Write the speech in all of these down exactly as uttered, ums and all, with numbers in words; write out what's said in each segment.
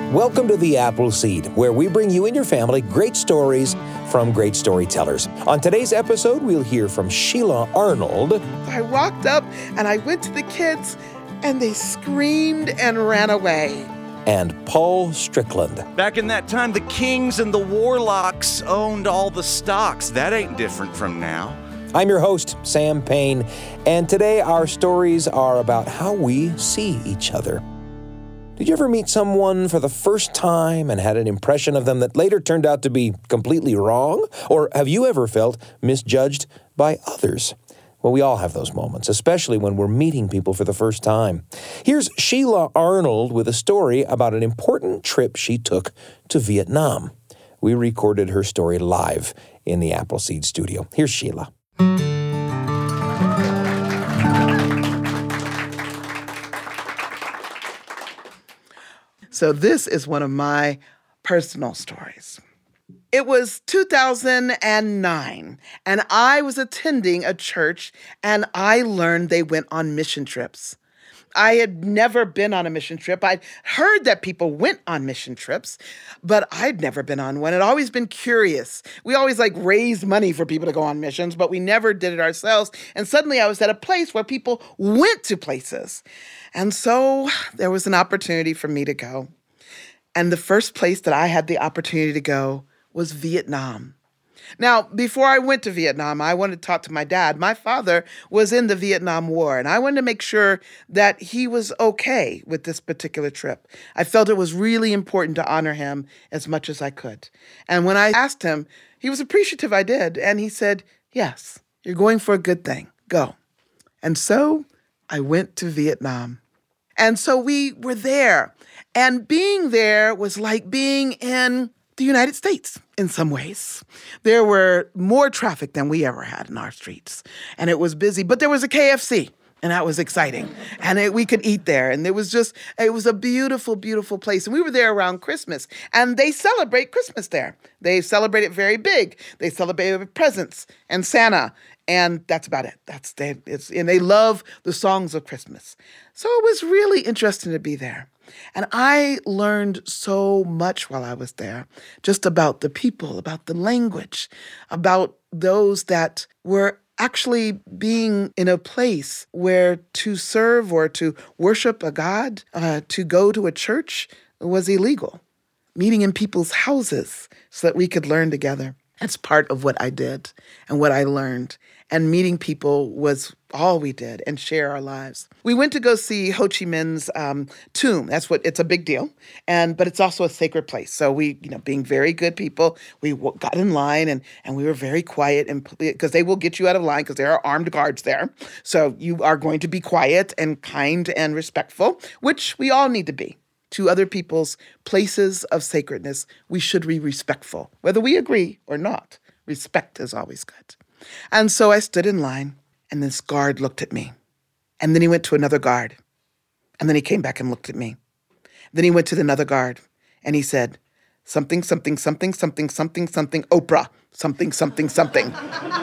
Welcome to The Appleseed, where we bring you and your family great stories from great storytellers. On today's episode, we'll hear from Sheila Arnold. I walked up and I went to the kids and they screamed and ran away. And Paul Strickland. Back in that time, the kings and the warlocks owned all the stocks. That ain't different from now. I'm your host, Sam Payne, and today our stories are about how we see each other. Did you ever meet someone for the first time and had an impression of them that later turned out to be completely wrong? Or have you ever felt misjudged by others? Well, we all have those moments, especially when we're meeting people for the first time. Here's Sheila Arnold with a story about an important trip she took to Vietnam. We recorded her story live in the Appleseed studio. Here's Sheila. So this is one of my personal stories. It was two thousand nine, and I was attending a church, and I learned they went on mission trips. I had never been on a mission trip. I'd heard that people went on mission trips, but I'd never been on one. I'd always been curious. We always like raised money for people to go on missions, but we never did it ourselves. And suddenly I was at a place where people went to places. And so there was an opportunity for me to go. And the first place that I had the opportunity to go was Vietnam. Now, before I went to Vietnam, I wanted to talk to my dad. My father was in the Vietnam War, and I wanted to make sure that he was okay with this particular trip. I felt it was really important to honor him as much as I could. And when I asked him, he was appreciative I did, and he said, yes, you're going for a good thing. Go. And so I went to Vietnam. And so we were there, and being there was like being in the United States in some ways. There were more traffic than we ever had in our streets, and it was busy, but there was a K F C, and that was exciting, and it, we could eat there, and it was just, it was a beautiful, beautiful place, and we were there around Christmas, and they celebrate Christmas there. They celebrate it very big. They celebrate it with presents and Santa, and that's about it. That's they, it's, and they love the songs of Christmas. So it was really interesting to be there. And I learned so much while I was there, just about the people, about the language, about those that were actually being in a place where to serve or to worship a God, uh, to go to a church was illegal. Meeting in people's houses so that we could learn together. That's part of what I did and what I learned. And meeting people was all we did and share our lives. We went to go see Ho Chi Minh's um, tomb. That's what, it's a big deal. And, but it's also a sacred place. So we, you know, being very good people, we w- got in line and, and we were very quiet and because they will get you out of line because there are armed guards there. So you are going to be quiet and kind and respectful, which we all need to be. To other people's places of sacredness, we should be respectful. Whether we agree or not, respect is always good. And so I stood in line, and this guard looked at me. And then he went to another guard. And then he came back and looked at me. Then he went to another guard, and he said, something, something, something, something, something, something, Oprah, something, something, something.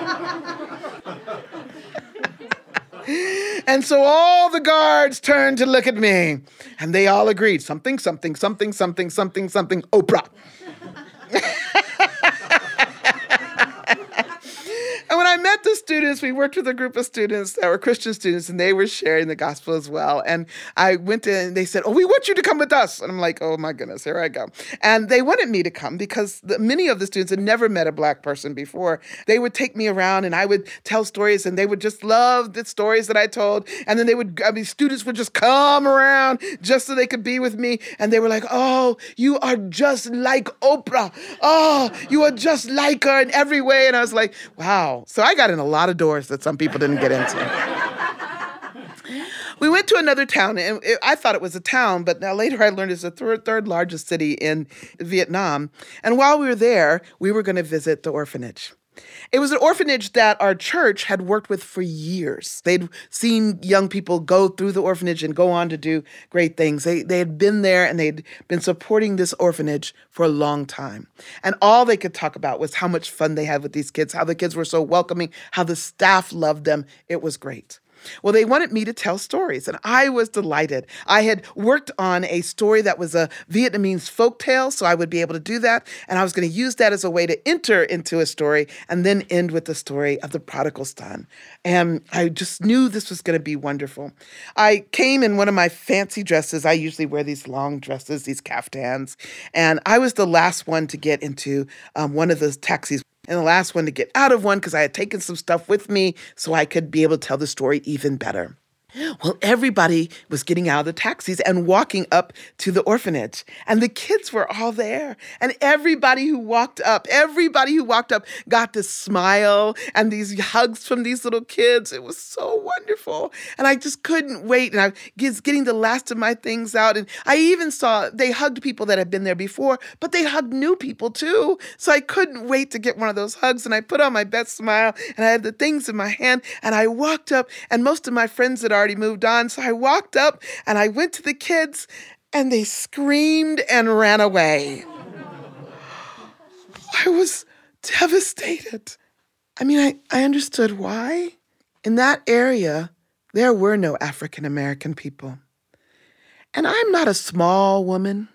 And so all the guards turned to look at me, and they all agreed, something, something, something, something, something, something, Oprah. And when I met the students, we worked with a group of students that were Christian students, and they were sharing the gospel as well. And I went to, and they said, oh, we want you to come with us. And I'm like, oh my goodness, here I go. And they wanted me to come because the, many of the students had never met a Black person before. They would take me around and I would tell stories, and they would just love the stories that I told. And then they would, I mean, students would just come around just so they could be with me. And they were like, oh, you are just like Oprah. Oh, you are just like her in every way. And I was like, wow. So I got in a lot of doors that some people didn't get into. We went to another town, and it, I thought it was a town, but now later I learned it's the third, third largest city in Vietnam. And while we were there, we were going to visit the orphanage. It was an orphanage that our church had worked with for years. They'd seen young people go through the orphanage and go on to do great things. They they had been there and they'd been supporting this orphanage for a long time. And all they could talk about was how much fun they had with these kids, how the kids were so welcoming, how the staff loved them. It was great. Well, they wanted me to tell stories, and I was delighted. I had worked on a story that was a Vietnamese folktale, so I would be able to do that, and I was going to use that as a way to enter into a story and then end with the story of the prodigal son. And I just knew this was going to be wonderful. I came in one of my fancy dresses. I usually wear these long dresses, these caftans, and I was the last one to get into um, one of those taxis. And the last one to get out of one because I had taken some stuff with me so I could be able to tell the story even better. Well, everybody was getting out of the taxis and walking up to the orphanage. And the kids were all there. And everybody who walked up, everybody who walked up got this smile and these hugs from these little kids. It was so wonderful. And I just couldn't wait. And I was getting the last of my things out. And I even saw they hugged people that had been there before, but they hugged new people too. So I couldn't wait to get one of those hugs. And I put on my best smile and I had the things in my hand. And I walked up, and most of my friends had already moved on. So I walked up and I went to the kids and they screamed and ran away. I was devastated. I mean, I, I understood why. In that area, there were no African American people. And I'm not a small woman.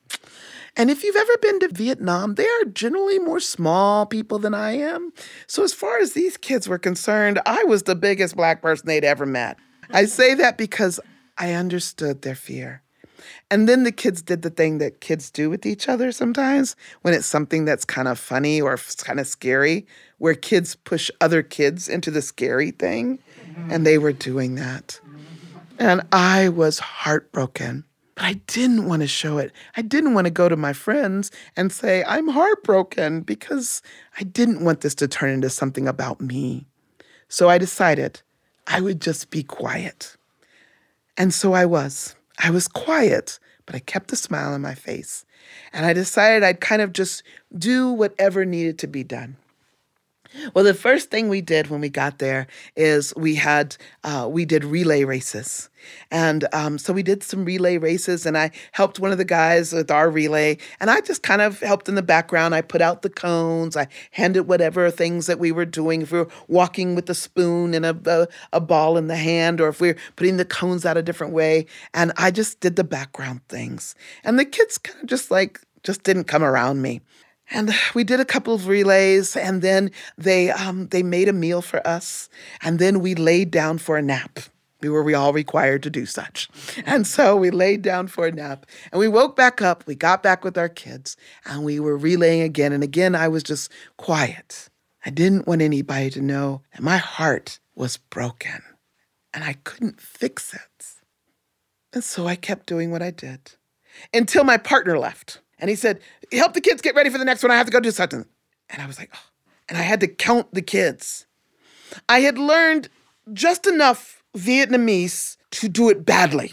And if you've ever been to Vietnam, they are generally more small people than I am. So as far as these kids were concerned, I was the biggest Black person they'd ever met. I say that because I understood their fear. And then the kids did the thing that kids do with each other sometimes when it's something that's kind of funny or kind of scary, where kids push other kids into the scary thing. And they were doing that. And I was heartbroken. But I didn't want to show it. I didn't want to go to my friends and say, I'm heartbroken, because I didn't want this to turn into something about me. So I decided I would just be quiet. And so I was. I was quiet, but I kept a smile on my face. And I decided I'd kind of just do whatever needed to be done. Well, the first thing we did when we got there is we had, uh, we did relay races. And um, so we did some relay races, and I helped one of the guys with our relay. And I just kind of helped in the background. I put out the cones. I handed whatever things that we were doing. If we were walking with a spoon and a, a, a ball in the hand, or if we were putting the cones out a different way. And I just did the background things. And the kids kind of just like, just didn't come around me. And we did a couple of relays, and then they um, they made a meal for us, and then we laid down for a nap. We were we all required to do such. And so we laid down for a nap, and we woke back up, we got back with our kids, and we were relaying again. And again, I was just quiet. I didn't want anybody to know that my heart was broken, and I couldn't fix it. And so I kept doing what I did until my partner left. And he said, help the kids get ready for the next one. I have to go do something. And I was like, oh. And I had to count the kids. I had learned just enough Vietnamese to do it badly.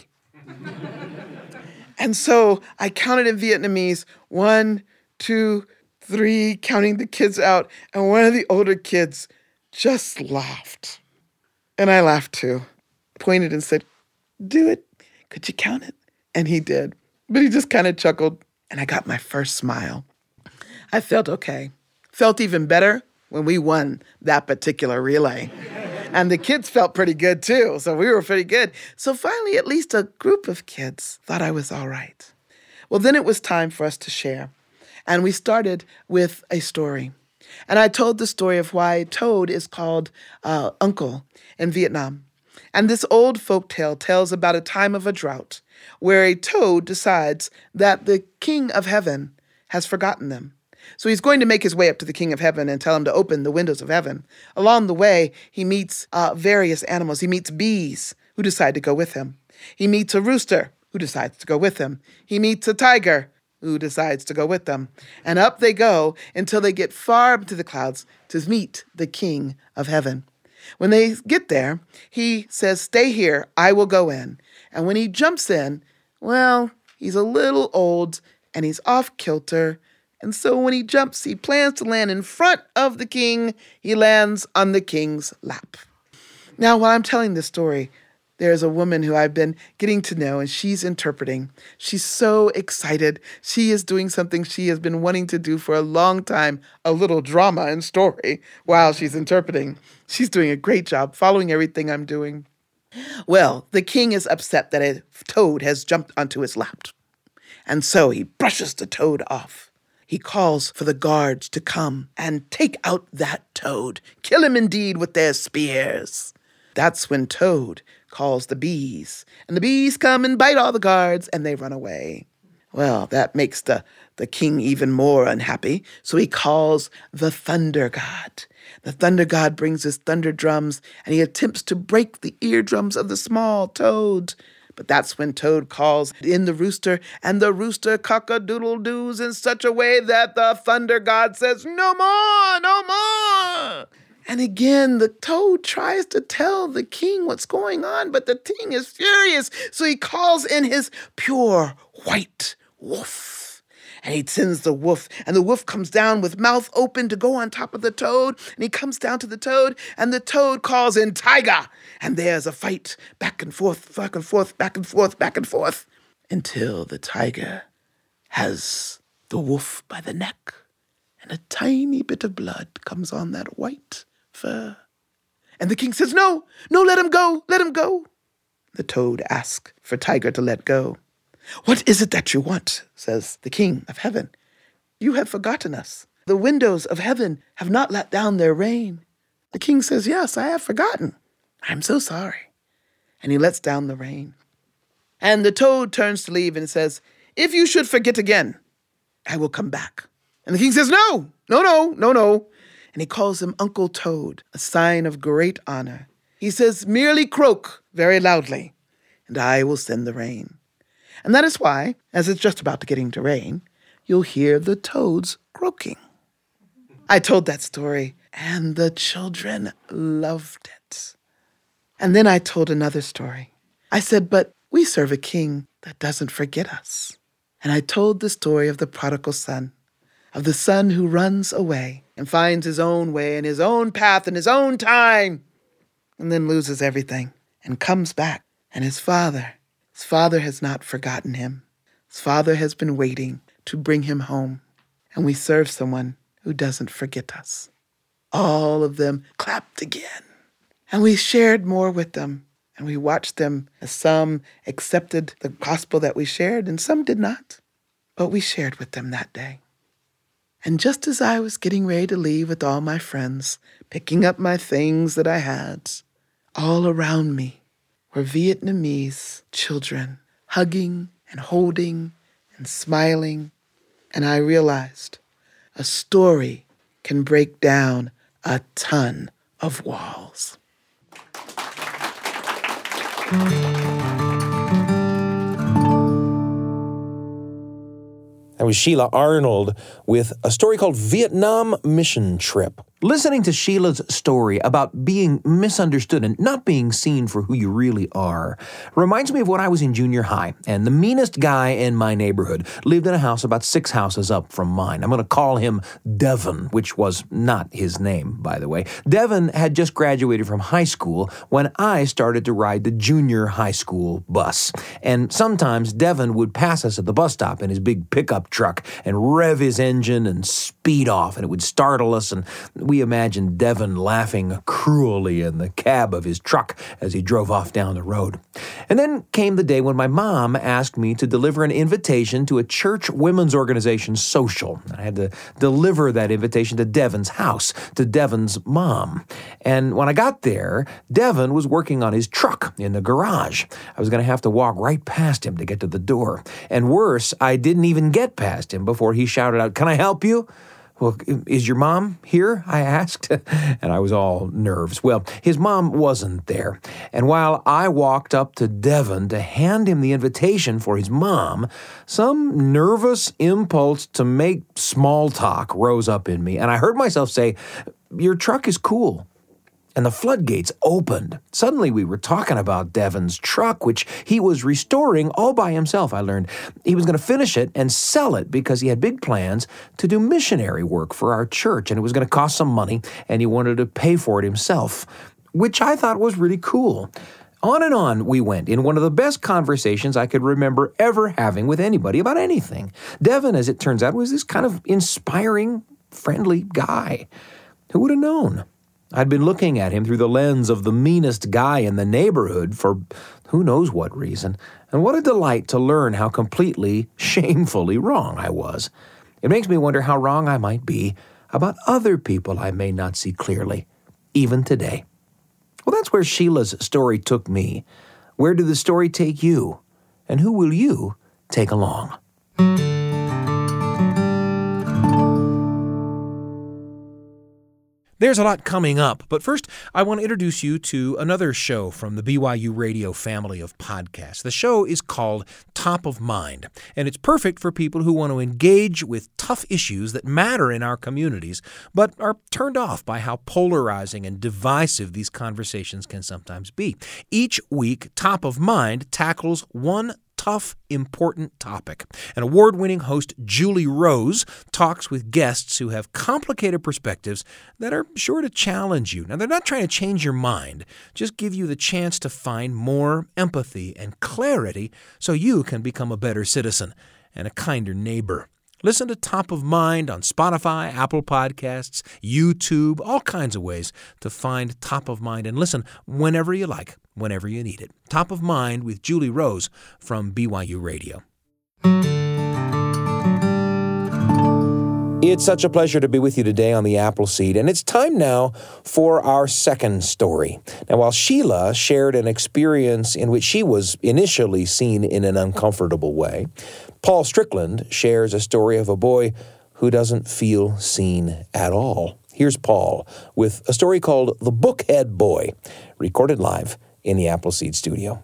And so I counted in Vietnamese, one, two, three, counting the kids out. And one of the older kids just laughed. And I laughed too, pointed and said, do it. Could you count it? And he did. But he just kind of chuckled. And I got my first smile. I felt okay. Felt even better when we won that particular relay. And the kids felt pretty good too, so we were pretty good. So finally, at least a group of kids thought I was all right. Well, then it was time for us to share. And we started with a story. And I told the story of why Toad is called uh, Uncle in Vietnam. And this old folktale tells about a time of a drought where a toad decides that the King of Heaven has forgotten them. So he's going to make his way up to the King of Heaven and tell him to open the windows of heaven. Along the way, he meets uh, various animals. He meets bees who decide to go with him. He meets a rooster who decides to go with him. He meets a tiger who decides to go with them. And up they go until they get far up to the clouds to meet the King of Heaven. When they get there, he says, stay here, I will go in. And when he jumps in, well, he's a little old and he's off kilter. And so when he jumps, he plans to land in front of the king. He lands on the king's lap. Now, while I'm telling this story, there's a woman who I've been getting to know, and she's interpreting. She's so excited. She is doing something she has been wanting to do for a long time, a little drama and story while she's interpreting. She's doing a great job following everything I'm doing. Well, the king is upset that a toad has jumped onto his lap. And so he brushes the toad off. He calls for the guards to come and take out that toad, kill him indeed with their spears. That's when Toad calls the bees, and the bees come and bite all the guards, and they run away. Well, that makes the, the king even more unhappy, so he calls the thunder god. The thunder god brings his thunder drums, and he attempts to break the eardrums of the small toad. But that's when Toad calls in the rooster, and the rooster cock-a-doodle-doos in such a way that the thunder god says, "No more, no more." And again, the toad tries to tell the king what's going on, but the king is furious. So he calls in his pure white wolf. And he sends the wolf, and the wolf comes down with mouth open to go on top of the toad. And he comes down to the toad, and the toad calls in tiger. And there's a fight back and forth, back and forth, back and forth, back and forth, until the tiger has the wolf by the neck, and a tiny bit of blood comes on that white fur. And the king says, "No, no, let him go, let him go." The toad asks for Tiger to let go. "What is it that you want?" says the king of heaven. "You have forgotten us. The windows of heaven have not let down their rain." The king says, "Yes, I have forgotten. I'm so sorry." And he lets down the rain. And the toad turns to leave and says, "If you should forget again, I will come back." And the king says, "No, no, no, no, no." And he calls him Uncle Toad, a sign of great honor. He says, "Merely croak very loudly, and I will send the rain." And that is why, as it's just about to getting to rain, you'll hear the toads croaking. I told that story, and the children loved it. And then I told another story. I said, "But we serve a king that doesn't forget us." And I told the story of the prodigal son, of the son who runs away and finds his own way and his own path and his own time, and then loses everything and comes back. And his father, his father has not forgotten him. His father has been waiting to bring him home. And we serve someone who doesn't forget us. All of them clapped again. And we shared more with them. And we watched them as some accepted the gospel that we shared and some did not. But we shared with them that day. And just as I was getting ready to leave with all my friends, picking up my things that I had, all around me were Vietnamese children hugging and holding and smiling. And I realized a story can break down a ton of walls. That was Sheila Arnold with a story called Vietnam Mission Trip. Listening to Sheila's story about being misunderstood and not being seen for who you really are reminds me of when I was in junior high, and the meanest guy in my neighborhood lived in a house about six houses up from mine. I'm going to call him Devin, which was not his name, by the way. Devin had just graduated from high school when I started to ride the junior high school bus. And sometimes Devin would pass us at the bus stop in his big pickup truck and rev his engine and speed off, and it would startle us, and we imagined Devin laughing cruelly in the cab of his truck as he drove off down the road. And then came the day when my mom asked me to deliver an invitation to a church women's organization social. I had to deliver that invitation to Devin's house, to Devin's mom. And when I got there, Devin was working on his truck in the garage. I was going to have to walk right past him to get to the door. And worse, I didn't even get past him before he shouted out, "Can I help you?" "Well, is your mom here?" I asked, and I was all nerves. Well, his mom wasn't there, and while I walked up to Devin to hand him the invitation for his mom, some nervous impulse to make small talk rose up in me, and I heard myself say, "Your truck is cool." And the floodgates opened. Suddenly we were talking about Devin's truck, which he was restoring all by himself, I learned. He was going to finish it and sell it because he had big plans to do missionary work for our church, and it was going to cost some money, and he wanted to pay for it himself, which I thought was really cool. On and on we went in one of the best conversations I could remember ever having with anybody about anything. Devin, as it turns out, was this kind of inspiring, friendly guy. Who would have known? I'd been looking at him through the lens of the meanest guy in the neighborhood for who knows what reason, and what a delight to learn how completely, shamefully wrong I was. It makes me wonder how wrong I might be about other people I may not see clearly, even today. Well, that's where Sheila's story took me. Where did the story take you? And who will you take along? There's a lot coming up, but first I want to introduce you to another show from the B Y U Radio family of podcasts. The show is called Top of Mind, and it's perfect for people who want to engage with tough issues that matter in our communities, but are turned off by how polarizing and divisive these conversations can sometimes be. Each week, Top of Mind tackles one tough, important topic. And award-winning host Julie Rose talks with guests who have complicated perspectives that are sure to challenge you. Now, they're not trying to change your mind, just give you the chance to find more empathy and clarity so you can become a better citizen and a kinder neighbor. Listen to Top of Mind on Spotify, Apple Podcasts, YouTube, all kinds of ways to find Top of Mind and listen whenever you like, whenever you need it. Top of Mind with Julie Rose from B Y U Radio. It's such a pleasure to be with you today on the Appleseed, and it's time now for our second story. Now, while Sheila shared an experience in which she was initially seen in an uncomfortable way, Paul Strickland shares a story of a boy who doesn't feel seen at all. Here's Paul with a story called The Bookhead Boy, recorded live in the Appleseed studio.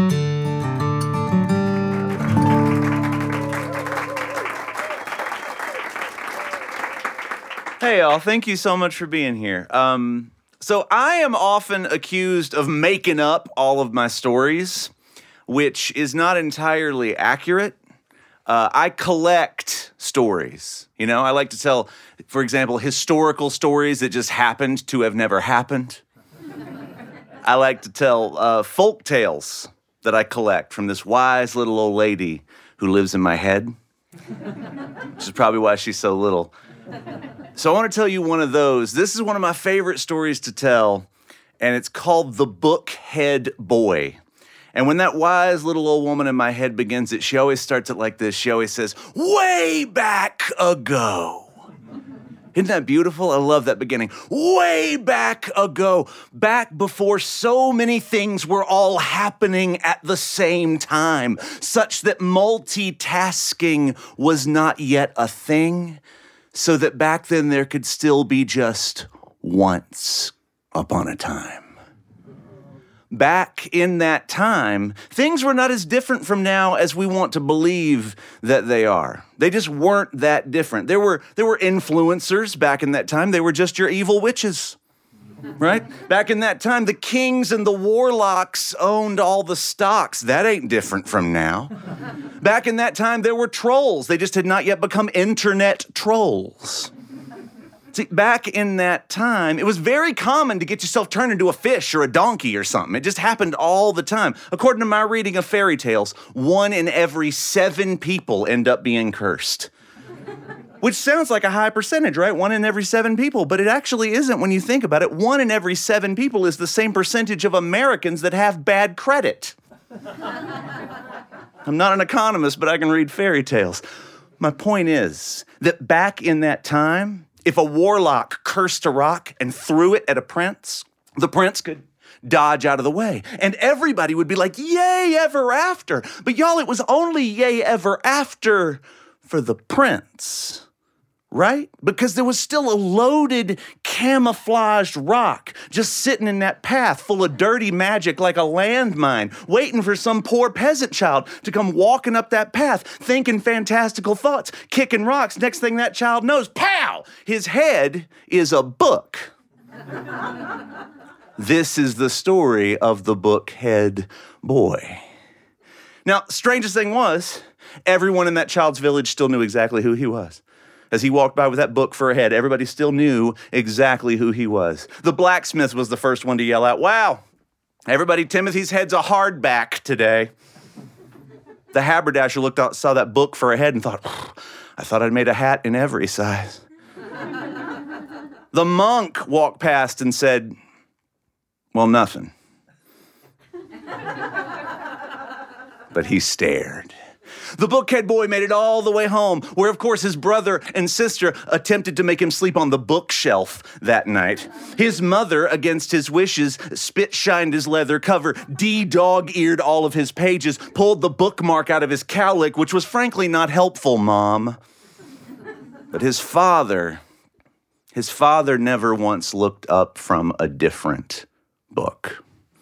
Hey, y'all. Thank you so much for being here. Um, so I am often accused of making up all of my stories, which is not entirely accurate. Uh, I collect stories. You know, I like to tell, for example, historical stories that just happened to have never happened. I like to tell uh, folk tales that I collect from this wise little old lady who lives in my head, which is probably why she's so little. So I want to tell you one of those. This is one of my favorite stories to tell, and it's called The Bookhead Boy. And when that wise little old woman in my head begins it, she always starts it like this. She always says, way back ago. Isn't that beautiful? I love that beginning. Way back ago, back before so many things were all happening at the same time, such that multitasking was not yet a thing, so that back then there could still be just once upon a time. Back in that time, things were not as different from now as we want to believe that they are. They just weren't that different. There were there were influencers back in that time. They were just your evil witches, right? Back in that time, the kings and the warlocks owned all the stocks. That ain't different from now. Back in that time, there were trolls. They just had not yet become internet trolls. See, back in that time, it was very common to get yourself turned into a fish or a donkey or something. It just happened all the time. According to my reading of fairy tales, one in every seven people end up being cursed. Which sounds like a high percentage, right? One in every seven people, but it actually isn't when you think about it. One in every seven people is the same percentage of Americans that have bad credit. I'm not an economist, but I can read fairy tales. My point is that back in that time, if a warlock cursed a rock and threw it at a prince, the prince could dodge out of the way. And everybody would be like, yay, ever after. But y'all, it was only yay, ever after for the prince, right? Because there was still a loaded, camouflaged rock just sitting in that path full of dirty magic like a landmine, waiting for some poor peasant child to come walking up that path, thinking fantastical thoughts, kicking rocks. Next thing that child knows, pow! His head is a book. This is the story of the Bookhead Boy. Now, strangest thing was, everyone in that child's village still knew exactly who he was. As he walked by with that book for a head, everybody still knew exactly who he was. The blacksmith was the first one to yell out, wow, everybody, Timothy's head's a hardback today. The haberdasher looked out, saw that book for a head and thought, I thought I'd made a hat in every size. The monk walked past and said, "Well, nothing." But he stared. The bookhead boy made it all the way home, where, of course, his brother and sister attempted to make him sleep on the bookshelf that night. His mother, against his wishes, spit-shined his leather cover, de-dog-eared all of his pages, pulled the bookmark out of his cowlick, which was frankly not helpful, Mom. But his father, his father never once looked up from a different book.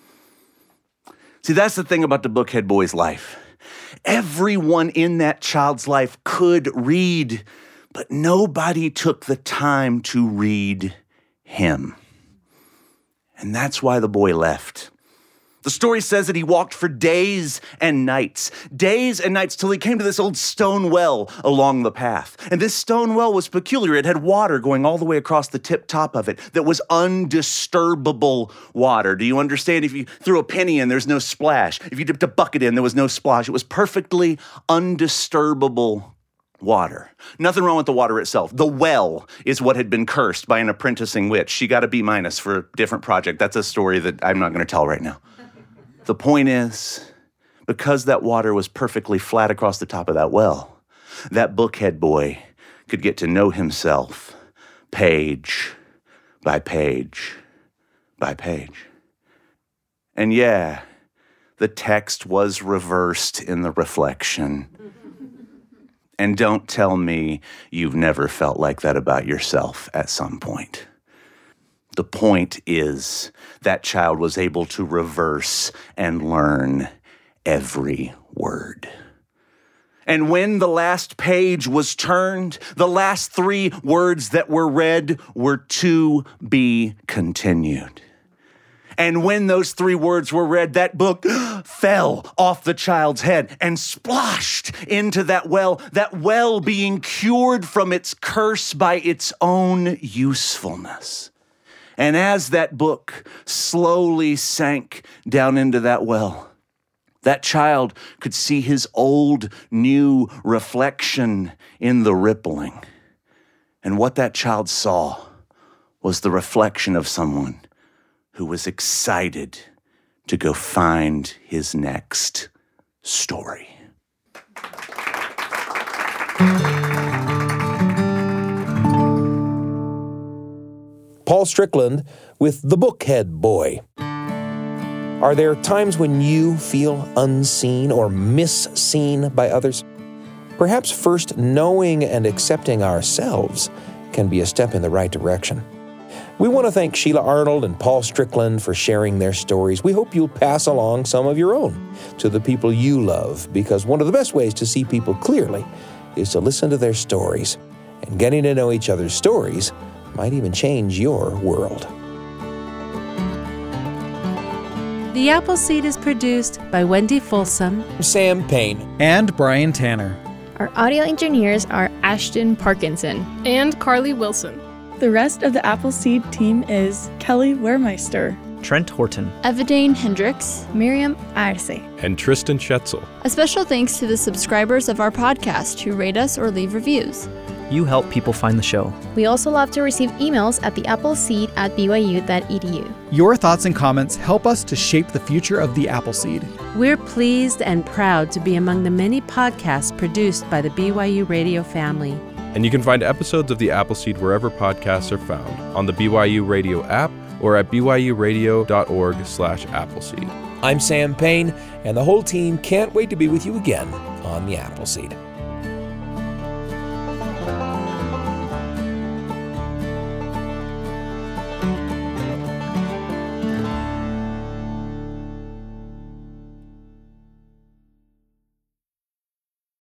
See, that's the thing about the bookhead boy's life. Everyone in that child's life could read, but nobody took the time to read him. And that's why the boy left. The story says that he walked for days and nights, days and nights till he came to this old stone well along the path. And this stone well was peculiar. It had water going all the way across the tip top of it that was undisturbable water. Do you understand? If you threw a penny in, there's no splash. If you dipped a bucket in, there was no splash. It was perfectly undisturbable water. Nothing wrong with the water itself. The well is what had been cursed by an apprenticing witch. She got a B minus for a different project. That's a story that I'm not going to tell right now. The point is, because that water was perfectly flat across the top of that well, that bookhead boy could get to know himself page by page by page. And yeah, the text was reversed in the reflection. And don't tell me you've never felt like that about yourself at some point. The point is that child was able to reverse and learn every word. And when the last page was turned, the last three words that were read were "to be continued." And when those three words were read, that book fell off the child's head and splashed into that well, that well being cured from its curse by its own usefulness. And as that book slowly sank down into that well, that child could see his old, new reflection in the rippling. And what that child saw was the reflection of someone who was excited to go find his next story. Paul Strickland with The Bookhead Boy. Are there times when you feel unseen or misseen by others? Perhaps first knowing and accepting ourselves can be a step in the right direction. We want to thank Sheila Arnold and Paul Strickland for sharing their stories. We hope you'll pass along some of your own to the people you love, because one of the best ways to see people clearly is to listen to their stories. And getting to know each other's stories might even change your world. The Appleseed is produced by Wendy Folsom, Sam Payne, and Brian Tanner. Our audio engineers are Ashton Parkinson and Carly Wilson. The rest of the Appleseed team is Kelly Wehrmeister, Trent Horton, Evadane Hendricks, Miriam Arce, and Tristan Schetzel. A special thanks to the subscribers of our podcast who rate us or leave reviews. You help people find the show. We also love to receive emails at the appleseed at b y u dot e d u. Your thoughts and comments help us to shape the future of the Appleseed. We're pleased and proud to be among the many podcasts produced by the B Y U Radio family. And you can find episodes of the Appleseed wherever podcasts are found, on the B Y U Radio app or at b y u radio dot org slash appleseed. I'm Sam Payne, and the whole team can't wait to be with you again on the Appleseed.